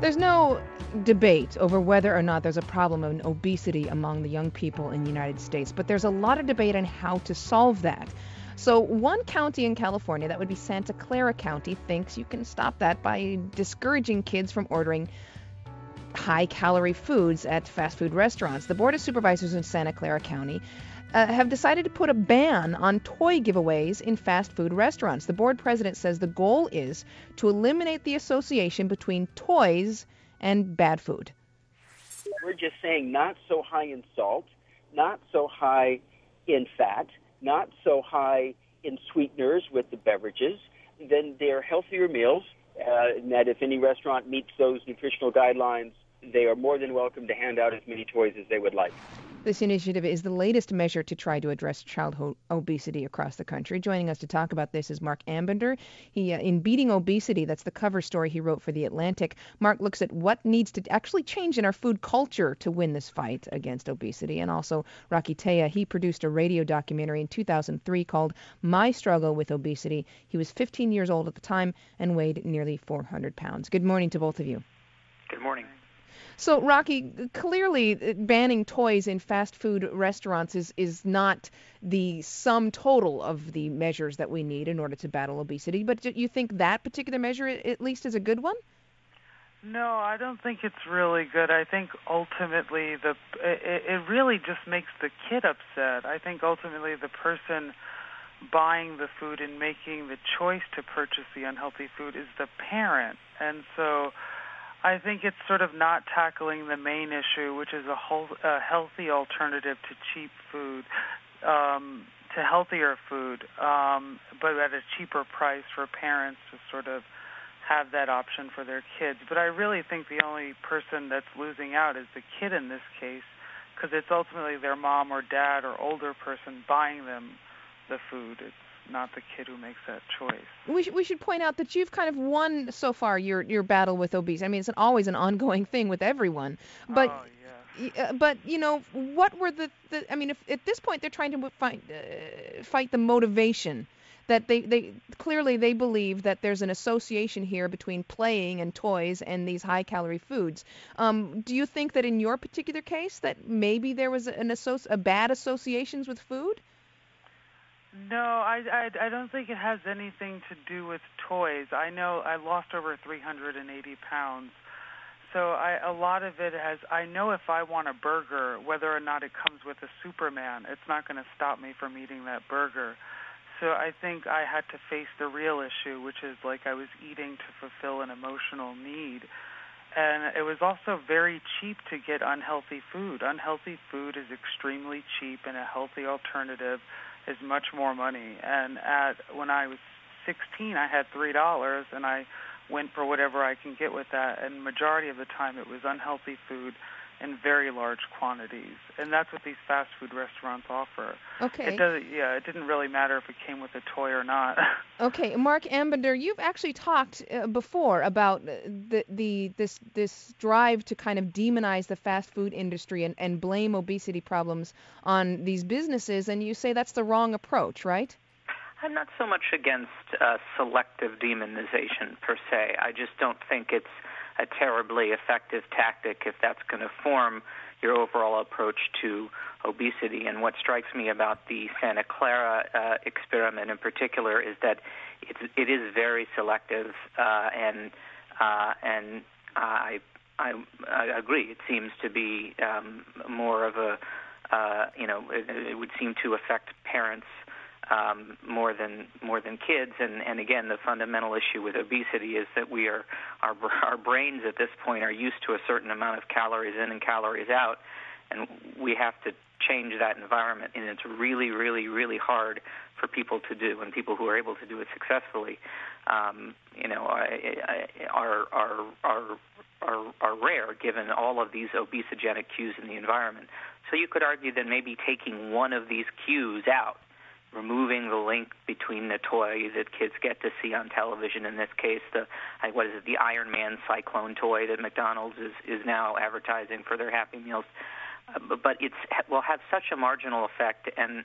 There's no debate over whether or not there's a problem of obesity among the young people in the United States, but there's a lot of debate on how to solve that. So, one county in California, that would be Santa Clara County, thinks you can stop that by discouraging kids from ordering high calorie foods at fast food restaurants. The Board of Supervisors in Santa Clara County have decided to put a ban on toy giveaways in fast food restaurants. The board president says the goal is to eliminate the association between toys and bad food. We're just saying not so high in salt, not so high in fat, not so high in sweeteners with the beverages. Then they're healthier meals, and that if any restaurant meets those nutritional guidelines, they are more than welcome to hand out as many toys as they would like. This initiative is the latest measure to try to address childhood obesity across the country. Joining us to talk about this is Mark Ambinder. He, in Beating Obesity, that's the cover story he wrote for The Atlantic. Mark looks at what needs to actually change in our food culture to win this fight against obesity. And also Rocky Taya, he produced a radio documentary in 2003 called My Struggle with Obesity. He was 15 years old at the time and weighed nearly 400 pounds. Good morning to both of you. Good morning. So, Rocky, clearly banning toys in fast food restaurants is not the sum total of the measures that we need in order to battle obesity, but you think that particular measure at least is a good one? No, I don't think it's really good. I think ultimately it really just makes the kid upset. I think ultimately the person buying the food and making the choice to purchase the unhealthy food is the parent. And so I think it's sort of not tackling the main issue, which is a healthy alternative to cheap food, to healthier food, but at a cheaper price for parents to sort of have that option for their kids. But I really think the only person that's losing out is the kid in this case, because it's ultimately their mom or dad or older person buying them the food. It's not the kid who makes that choice. We should point out that you've kind of won so far your battle with obesity. I mean, it's always an ongoing thing with everyone. But but you know, what were the I mean, if at this point they're trying to fight the motivation that they clearly they believe that there's an association here between playing and toys and these high calorie foods. Do you think that in your particular case that maybe there was a bad associations with food? No, I don't think it has anything to do with toys. I know I lost over 380 pounds. So a lot of it has, I know if I want a burger, whether or not it comes with a Superman, it's not going to stop me from eating that burger. So I think I had to face the real issue, which is like I was eating to fulfill an emotional need. And it was also very cheap to get unhealthy food. Unhealthy food is extremely cheap, and a healthy alternative is much more money. And when I was 16, I had $3, and I went for whatever I can get with that. And majority of the time, it was unhealthy food in very large quantities, and that's what these fast food restaurants offer. Okay. It didn't really matter if it came with a toy or not. Okay, Mark Ambinder, you've actually talked before about this drive to kind of demonize the fast food industry and blame obesity problems on these businesses, and you say that's the wrong approach, right? I'm not so much against selective demonization per se. I just don't think it's a terribly effective tactic if that's going to form your overall approach to obesity. And what strikes me about the Santa Clara experiment in particular is that it is very selective, and I agree. It seems to be more of a it would seem to affect parents more than kids, and again, the fundamental issue with obesity is that our brains at this point are used to a certain amount of calories in and calories out, and we have to change that environment, and it's really, really, really hard for people to do, and people who are able to do it successfully, are rare given all of these obesogenic cues in the environment. So you could argue that maybe taking one of these cues out, removing the link between the toy that kids get to see on television, in this case, the Iron Man Cyclone toy that McDonald's is now advertising for their Happy Meals. But will have such a marginal effect, and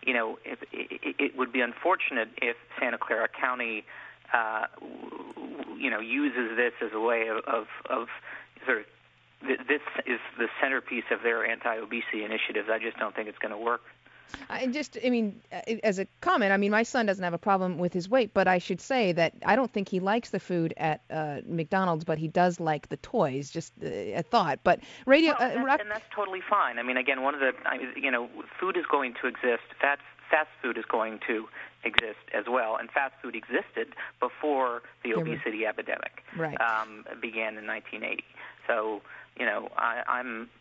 it would be unfortunate if Santa Clara County uses this as a way of sort of this is the centerpiece of their anti-obesity initiatives. I just don't think it's going to work. As a comment, my son doesn't have a problem with his weight, but I should say that I don't think he likes the food at McDonald's, but he does like the toys, just a thought. But and that's totally fine. Again, food is going to exist. Fast food is going to exist as well, and fast food existed before the obesity epidemic began in 1980. So, I'm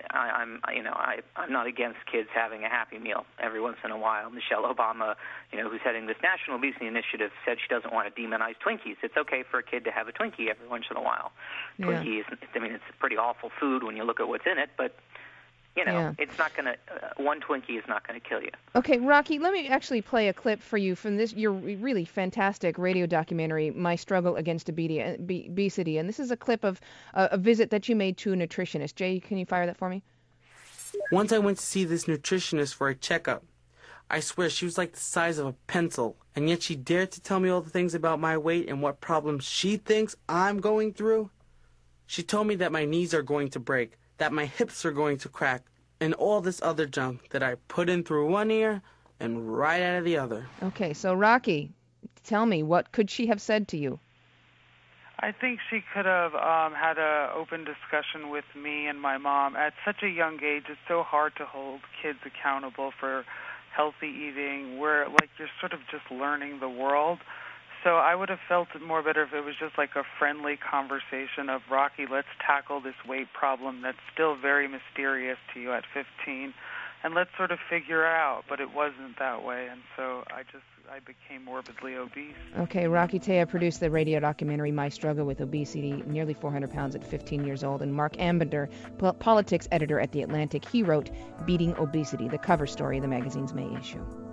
not against kids having a Happy Meal every once in a while. Michelle Obama, who's heading this national obesity initiative, said she doesn't want to demonize Twinkies. It's okay for a kid to have a Twinkie every once in a while. Twinkie is, it's a pretty awful food when you look at what's in it, but it's not going to, one Twinkie is not going to kill you. Okay, Rocky, let me actually play a clip for you from your really fantastic radio documentary, My Struggle Against Obesity. And this is a clip of a visit that you made to a nutritionist. Jay, can you fire that for me? Once I went to see this nutritionist for a checkup. I swear she was like the size of a pencil, and yet she dared to tell me all the things about my weight and what problems she thinks I'm going through. She told me that my knees are going to break, that my hips are going to crack, and all this other junk that I put in through one ear and right out of the other. Okay, so Rocky, tell me, what could she have said to you? I think she could have had an open discussion with me and my mom. At such a young age, it's so hard to hold kids accountable for healthy eating, where you're sort of just learning the world. So I would have felt it more better if it was just like a friendly conversation of, Rocky, let's tackle this weight problem that's still very mysterious to you at 15, and let's sort of figure out. But it wasn't that way, and so I became morbidly obese. Okay, Rocky Taya produced the radio documentary My Struggle with Obesity, nearly 400 pounds at 15 years old, and Mark Ambender, politics editor at The Atlantic, he wrote Beating Obesity, the cover story of the magazine's May issue.